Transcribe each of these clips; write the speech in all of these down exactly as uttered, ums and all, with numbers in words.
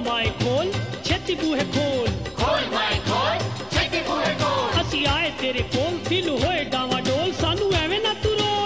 माए खोल छेती बूहे खोल खोल माए खोल छेती बूहे खोल असी आए तेरे कोल दिल होए डावा डोल सानू एवें ना तू रोल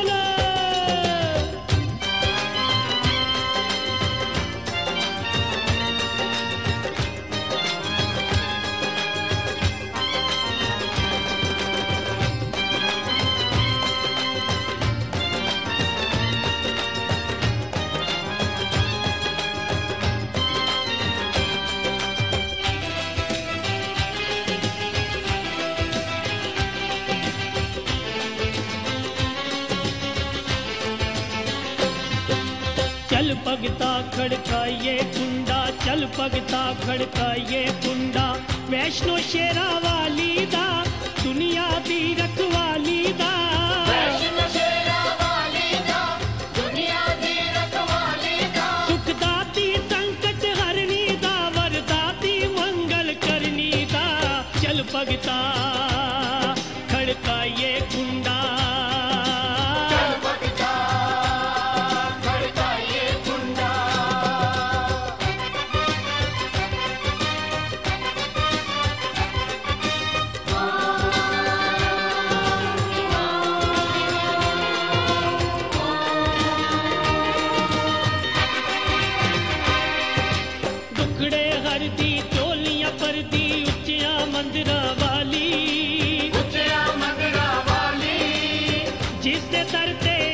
चल भगता खड़काइए कुंडा चल भगता खड़काइए कुंडा वैष्णो शेरा वाली दा दुनिया दी रखवाली दा वैष्णो शेरा वाली दा दुनिया दी रखवाली दा सुख दाती संकट हरनी दा वरदाती मंगल करनी दा चल भगता खड़काइए कुंडा चल भगता खड़काइए कुंडा दुखड़े हरदी चोलियां परदी उच्चियां मंदिरा वाली उच्चिया मंदिरा वाली जिस दे दर ते